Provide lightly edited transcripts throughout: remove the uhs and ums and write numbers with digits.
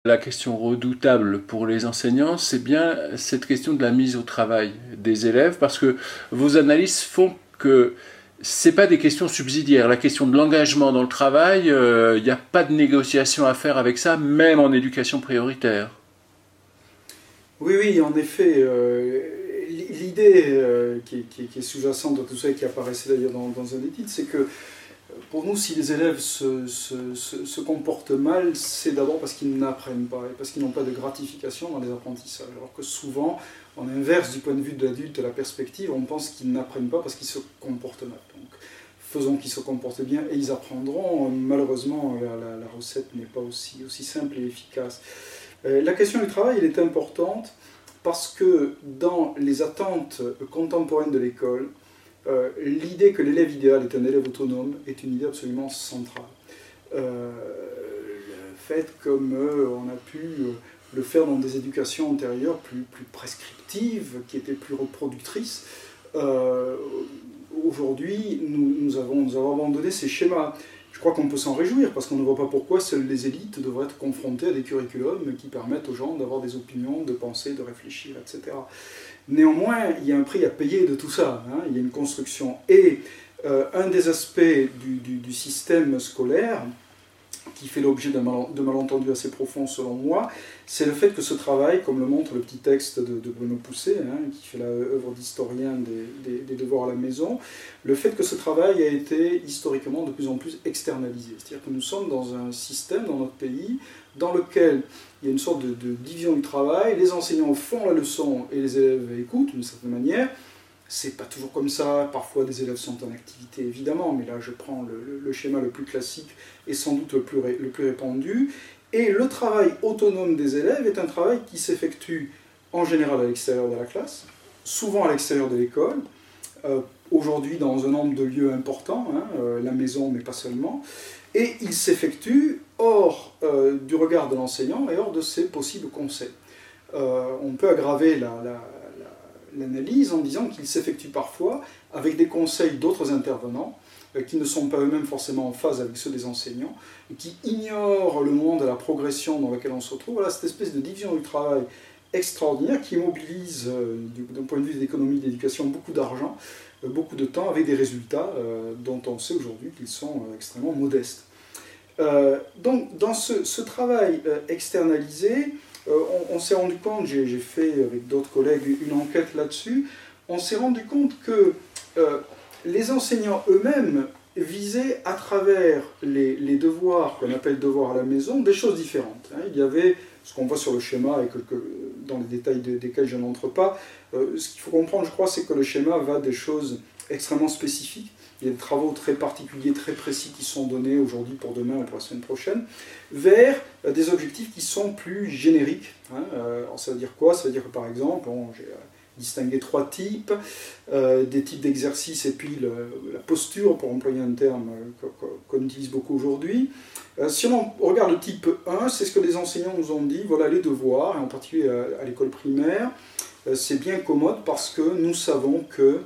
La question redoutable pour les enseignants, c'est bien cette question de la mise au travail des élèves, parce que vos analyses font que ce n'est pas des questions subsidiaires. La question de l'engagement dans le travail, il n'y a pas de négociation à faire avec ça, même en éducation prioritaire. Oui, oui, en effet, l'idée qui est sous-jacente dans tout ça et qui apparaissait d'ailleurs dans un des titres, c'est que pour nous, si les élèves se comportent mal, c'est d'abord parce qu'ils n'apprennent pas et parce qu'ils n'ont pas de gratification dans les apprentissages. Alors que souvent, on inverse du point de vue de l'adulte la perspective, on pense qu'ils n'apprennent pas parce qu'ils se comportent mal. Donc, faisons qu'ils se comportent bien et ils apprendront. Malheureusement, la recette n'est pas aussi simple et efficace. La question du travail, elle est importante parce que dans les attentes contemporaines de l'école, l'idée que l'élève idéal est un élève autonome est une idée absolument centrale. Le fait, comme on a pu le faire dans des éducations antérieures plus prescriptives, qui étaient plus reproductrices, aujourd'hui, nous avons abandonné ces schémas. Je crois qu'on peut s'en réjouir, parce qu'on ne voit pas pourquoi seules les élites devraient être confrontées à des curriculums qui permettent aux gens d'avoir des opinions, de penser, de réfléchir, etc. Néanmoins, il y a un prix à payer de tout ça. Il y a une construction. Et un des aspects du système scolaire, qui fait l'objet de malentendus assez profonds selon moi, c'est le fait que ce travail, comme le montre le petit texte de Bruno Pousset, qui fait l'œuvre d'historien des devoirs à la maison, le fait que ce travail a été historiquement de plus en plus externalisé. C'est-à-dire que nous sommes dans un système, dans notre pays, dans lequel il y a une sorte de division du travail, les enseignants font la leçon et les élèves écoutent d'une certaine manière. C'est pas toujours comme ça, parfois des élèves sont en activité évidemment, mais là je prends le schéma le plus classique et sans doute le plus répandu. Et le travail autonome des élèves est un travail qui s'effectue en général à l'extérieur de la classe, souvent à l'extérieur de l'école, aujourd'hui dans un nombre de lieux importants, la maison mais pas seulement, et il s'effectue hors du regard de l'enseignant et hors de ses possibles conseils. On peut aggraver l'analyse en disant qu'il s'effectue parfois avec des conseils d'autres intervenants qui ne sont pas eux-mêmes forcément en phase avec ceux des enseignants, et qui ignorent le monde et la progression dans lequel on se retrouve. Voilà cette espèce de division du travail extraordinaire qui mobilise, d'un point de vue d'économie d'éducation, beaucoup d'argent, beaucoup de temps, avec des résultats dont on sait aujourd'hui qu'ils sont extrêmement modestes. Donc dans ce travail externalisé, on s'est rendu compte, j'ai fait avec d'autres collègues une enquête là-dessus, on s'est rendu compte que les enseignants eux-mêmes visaient à travers les devoirs qu'on appelle devoirs à la maison des choses différentes. Il y avait ce qu'on voit sur le schéma et dans les détails desquels je n'entre pas. Ce qu'il faut comprendre, je crois, c'est que le schéma va des choses extrêmement spécifiques. Il y a des travaux très particuliers, très précis qui sont donnés aujourd'hui pour demain ou pour la semaine prochaine, vers des objectifs qui sont plus génériques. Alors ça veut dire quoi? Ça veut dire que par exemple, j'ai distingué 3 types, des types d'exercices et puis la posture, pour employer un terme qu'on utilise beaucoup aujourd'hui. Si on regarde le type 1, c'est ce que les enseignants nous ont dit, voilà les devoirs, et en particulier à l'école primaire, c'est bien commode parce que nous savons que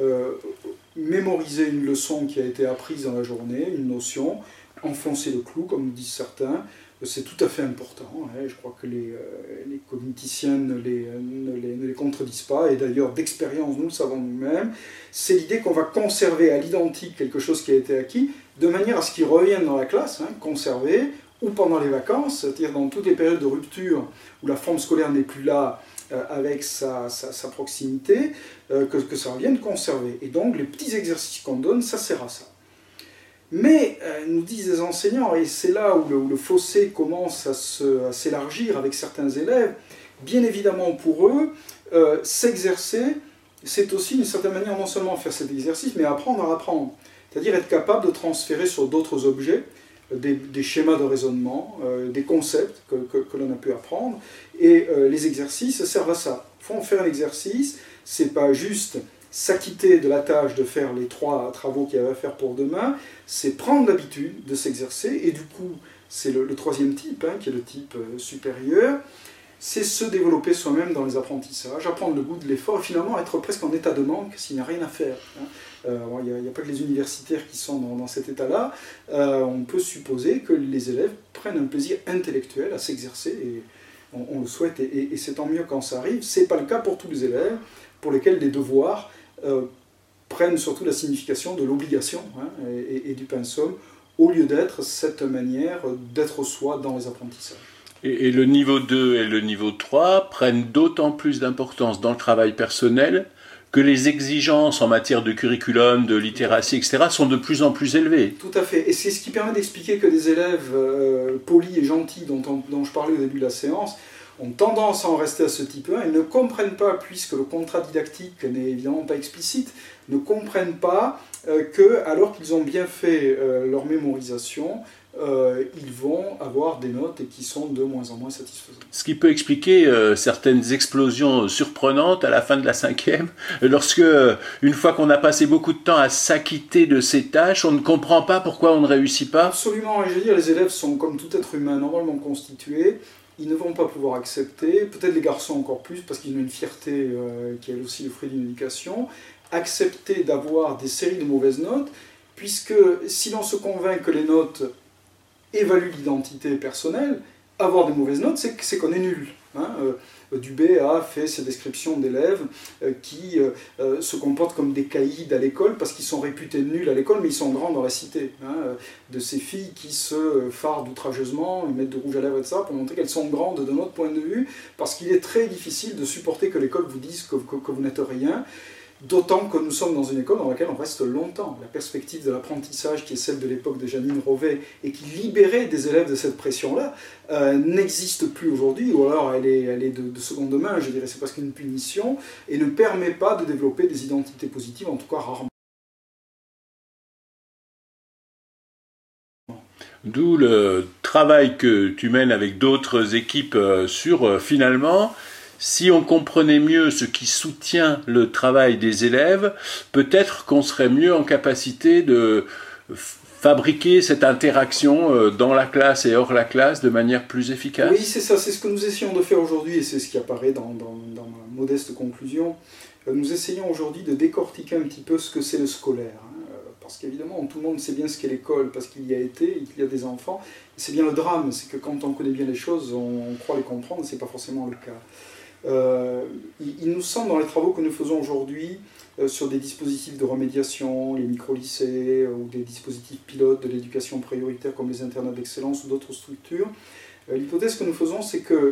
mémoriser une leçon qui a été apprise dans la journée, une notion, enfoncer le clou, comme disent certains, c'est tout à fait important. Je crois que les cogniticiens ne les contredisent pas, et d'ailleurs d'expérience, nous le savons nous-mêmes, c'est l'idée qu'on va conserver à l'identique quelque chose qui a été acquis, de manière à ce qu'il revienne dans la classe, conservé, ou pendant les vacances, c'est-à-dire dans toutes les périodes de rupture où la forme scolaire n'est plus là, avec sa proximité, que ça revienne conserver. Et donc les petits exercices qu'on donne, ça sert à ça. Mais, nous disent les enseignants, et c'est là où le fossé commence à s'élargir avec certains élèves, bien évidemment pour eux, s'exercer, c'est aussi d'une certaine manière non seulement faire cet exercice, mais apprendre à apprendre. C'est-à-dire être capable de transférer sur d'autres objets des schémas de raisonnement, des concepts que l'on a pu apprendre, et les exercices servent à ça. Au fond, faire un exercice, c'est pas juste s'acquitter de la tâche de faire les 3 travaux qu'il y avait à faire pour demain, c'est prendre l'habitude de s'exercer, et du coup, c'est le 3e type, qui est le type supérieur, c'est se développer soi-même dans les apprentissages, apprendre le goût de l'effort, et finalement être presque en état de manque s'il n'y a rien à faire. il n'y a pas que les universitaires qui sont dans cet état-là, on peut supposer que les élèves prennent un plaisir intellectuel à s'exercer, et on le souhaite, et c'est tant mieux quand ça arrive. Ce n'est pas le cas pour tous les élèves, pour lesquels les devoirs prennent surtout la signification de l'obligation, hein, et du pensum, au lieu d'être cette manière d'être soi dans les apprentissages. Et le niveau 2 et le niveau 3 prennent d'autant plus d'importance dans le travail personnel que les exigences en matière de curriculum, de littératie, etc. sont de plus en plus élevées. Tout à fait. Et c'est ce qui permet d'expliquer que des élèves polis et gentils dont je parlais au début de la séance ont tendance à en rester à ce type 1 et ne comprennent pas, puisque le contrat didactique n'est évidemment pas explicite, ne comprennent pas que, alors qu'ils ont bien fait leur mémorisation, ils vont avoir des notes et qui sont de moins en moins satisfaisantes. Ce qui peut expliquer certaines explosions surprenantes à la fin de la 5e, lorsque, une fois qu'on a passé beaucoup de temps à s'acquitter de ces tâches, on ne comprend pas pourquoi on ne réussit pas. Absolument, et je veux dire, les élèves sont comme tout être humain normalement constitué. Ils ne vont pas pouvoir accepter, peut-être les garçons encore plus, parce qu'ils ont une fierté qui est elle aussi le fruit d'une éducation, accepter d'avoir des séries de mauvaises notes, puisque si l'on se convainc que les notes évaluent l'identité personnelle, avoir des mauvaises notes, c'est qu'on est nul. Hein. Dubé a fait ses descriptions d'élèves qui se comportent comme des caïds à l'école parce qu'ils sont réputés nuls à l'école, mais ils sont grands dans la cité. Hein. De ces filles qui se fardent outrageusement, ils mettent de rouge à lèvres et ça pour montrer qu'elles sont grandes de notre point de vue, parce qu'il est très difficile de supporter que l'école vous dise que vous n'êtes rien. D'autant que nous sommes dans une école dans laquelle on reste longtemps. La perspective de l'apprentissage, qui est celle de l'époque de Jeannine Rovet, et qui libérait des élèves de cette pression-là, n'existe plus aujourd'hui, ou alors elle est de seconde main, je dirais, c'est presque une punition, et ne permet pas de développer des identités positives, en tout cas rarement. D'où le travail que tu mènes avec d'autres équipes sur, finalement, si on comprenait mieux ce qui soutient le travail des élèves, peut-être qu'on serait mieux en capacité de fabriquer cette interaction dans la classe et hors la classe de manière plus efficace. Oui, c'est ça, c'est ce que nous essayons de faire aujourd'hui, et c'est ce qui apparaît dans ma modeste conclusion. Nous essayons aujourd'hui de décortiquer un petit peu ce que c'est le scolaire. Parce qu'évidemment, tout le monde sait bien ce qu'est l'école, parce qu'il y a été, et qu'il y a des enfants. C'est bien le drame, c'est que quand on connaît bien les choses, on croit les comprendre, ce n'est pas forcément le cas. Il nous semble, dans les travaux que nous faisons aujourd'hui, sur des dispositifs de remédiation, les micro-lycées, ou des dispositifs pilotes de l'éducation prioritaire comme les internats d'excellence ou d'autres structures, l'hypothèse que nous faisons, c'est que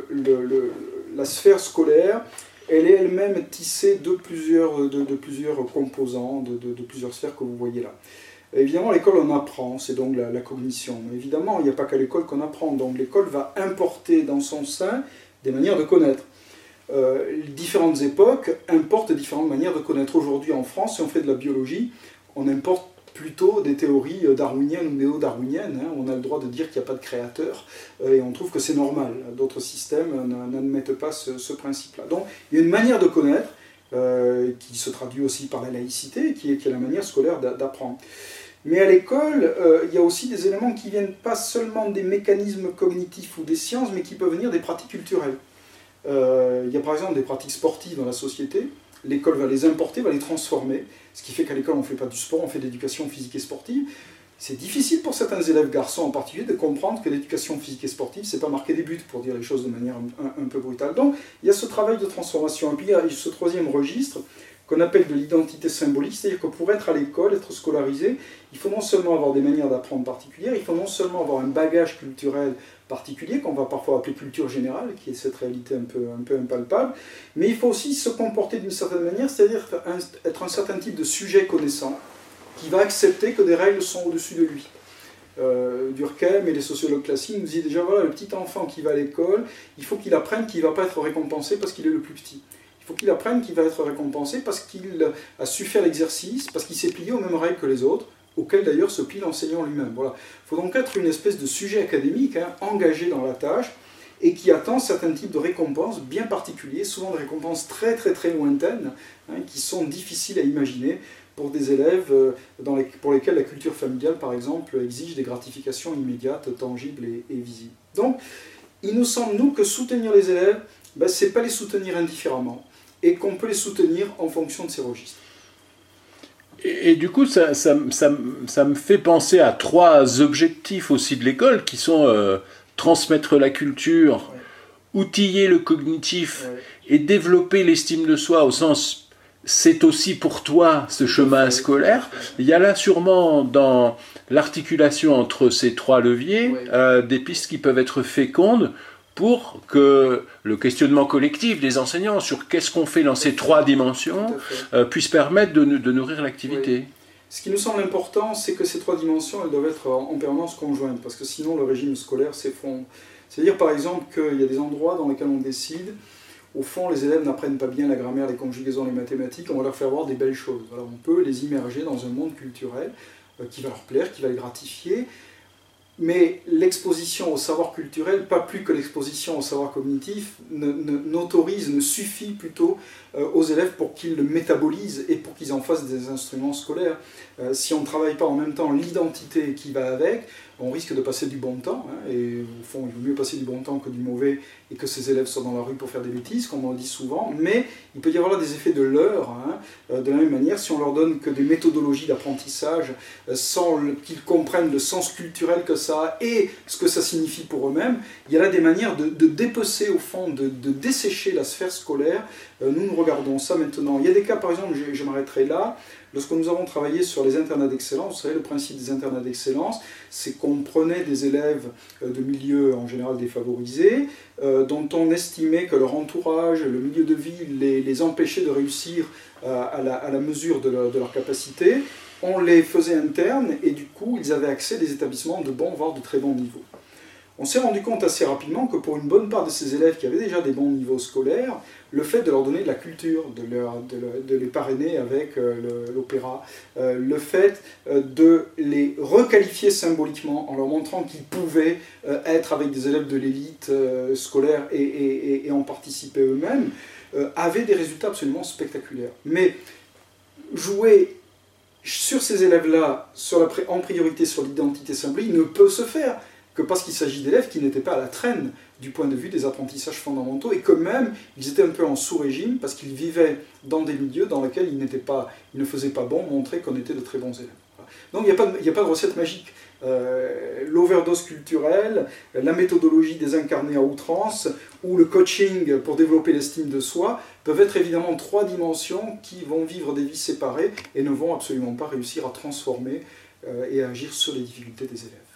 la sphère scolaire, elle est elle-même tissée de plusieurs composants, de plusieurs sphères que vous voyez là. Évidemment, à l'école, on apprend, c'est donc la cognition. Mais évidemment, il n'y a pas qu'à l'école qu'on apprend. Donc l'école va importer dans son sein des manières de connaître. Différentes époques importent différentes manières de connaître. Aujourd'hui, en France, si on fait de la biologie, on importe plutôt des théories darwiniennes ou néo-darwiniennes. Hein. On a le droit de dire qu'il n'y a pas de créateur, et on trouve que c'est normal. D'autres systèmes n'admettent pas ce principe-là. Donc, il y a une manière de connaître qui se traduit aussi par la laïcité, qui est la manière scolaire d'apprendre. Mais à l'école, il y a aussi des éléments qui viennent pas seulement des mécanismes cognitifs ou des sciences, mais qui peuvent venir des pratiques culturelles. Il y a par exemple des pratiques sportives dans la société, l'école va les importer, va les transformer, ce qui fait qu'à l'école on ne fait pas du sport, on fait de l'éducation physique et sportive. C'est difficile pour certains élèves garçons en particulier de comprendre que l'éducation physique et sportive, c'est pas marquer des buts, pour dire les choses de manière un peu brutale. Donc il y a ce travail de transformation, et puis il y a ce troisième registre qu'on appelle de l'identité symbolique, c'est-à-dire que pour être à l'école, être scolarisé, il faut non seulement avoir des manières d'apprendre particulières, il faut non seulement avoir un bagage culturel particulier, qu'on va parfois appeler culture générale, qui est cette réalité un peu impalpable, mais il faut aussi se comporter d'une certaine manière, c'est-à-dire être un certain type de sujet connaissant, qui va accepter que des règles sont au-dessus de lui. Durkheim et les sociologues classiques nous disent déjà, voilà, le petit enfant qui va à l'école, il faut qu'il apprenne qu'il ne va pas être récompensé parce qu'il est le plus petit. Il faut qu'il apprenne qu'il va être récompensé parce qu'il a su faire l'exercice, parce qu'il s'est plié aux mêmes règles que les autres, auxquelles d'ailleurs se plie l'enseignant lui-même. Voilà. Il faut donc être une espèce de sujet académique, hein, engagé dans la tâche, et qui attend certains types de récompenses bien particuliers, souvent des récompenses très très très lointaines, hein, qui sont difficiles à imaginer pour des élèves pour lesquels la culture familiale, par exemple, exige des gratifications immédiates, tangibles et visibles. Donc, il nous semble, nous, que soutenir les élèves, ce n'est pas les soutenir indifféremment, et qu'on peut les soutenir en fonction de ces registres. Et du coup, ça me fait penser à 3 objectifs aussi de l'école qui sont transmettre la culture, Ouais. outiller le cognitif Ouais. et développer l'estime de soi au sens c'est aussi pour toi ce chemin scolaire. Il y a là sûrement dans l'articulation entre ces 3 leviers Ouais. des pistes qui peuvent être fécondes pour que le questionnement collectif des enseignants sur qu'est-ce qu'on fait dans ces 3 dimensions Tout à fait. puisse permettre de nourrir l'activité. Oui. Ce qui nous semble important, c'est que ces 3 dimensions, elles doivent être en permanence conjointes, parce que sinon le régime scolaire s'effondre. C'est-à-dire par exemple qu'il y a des endroits dans lesquels on décide, au fond les élèves n'apprennent pas bien la grammaire, les conjugaisons, les mathématiques, on va leur faire voir des belles choses. Alors on peut les immerger dans un monde culturel qui va leur plaire, qui va les gratifier, mais l'exposition au savoir culturel, pas plus que l'exposition au savoir cognitif, n'autorise, ne suffit plutôt aux élèves pour qu'ils le métabolisent et pour qu'ils en fassent des instruments scolaires. Si on ne travaille pas en même temps l'identité qui va avec, on risque de passer du bon temps, hein, et au fond il vaut mieux passer du bon temps que du mauvais, et que ces élèves soient dans la rue pour faire des bêtises, comme on le dit souvent, mais il peut y avoir là des effets de leurre, hein, de la même manière, si on leur donne que des méthodologies d'apprentissage, sans qu'ils comprennent le sens culturel que ça a et ce que ça signifie pour eux-mêmes, il y a là des manières de dépecer au fond, de dessécher la sphère scolaire. Nous regardons ça maintenant. Il y a des cas, par exemple, je m'arrêterai là, lorsque nous avons travaillé sur les internats d'excellence, vous savez, le principe des internats d'excellence, c'est qu'on prenait des élèves de milieux en général défavorisés, dont on estimait que leur entourage, le milieu de vie les empêchait de réussir à la mesure de leur capacité. On les faisait internes et du coup, ils avaient accès à des établissements de bon, voire de très bon niveau. On s'est rendu compte assez rapidement que pour une bonne part de ces élèves qui avaient déjà des bons niveaux scolaires, le fait de leur donner de la culture, de les parrainer avec l'opéra, le fait de les requalifier symboliquement en leur montrant qu'ils pouvaient être avec des élèves de l'élite scolaire et en participer eux-mêmes, avait des résultats absolument spectaculaires. Mais jouer sur ces élèves-là, en priorité sur l'identité symbolique, ne peut se faire que parce qu'il s'agit d'élèves qui n'étaient pas à la traîne du point de vue des apprentissages fondamentaux et que même ils étaient un peu en sous-régime parce qu'ils vivaient dans des milieux dans lesquels il ne faisait pas bon montrer qu'on était de très bons élèves. Voilà. Donc il n'y a pas de recette magique. L'overdose culturelle, la méthodologie des incarnés à outrance ou le coaching pour développer l'estime de soi peuvent être évidemment 3 dimensions qui vont vivre des vies séparées et ne vont absolument pas réussir à transformer et à agir sur les difficultés des élèves.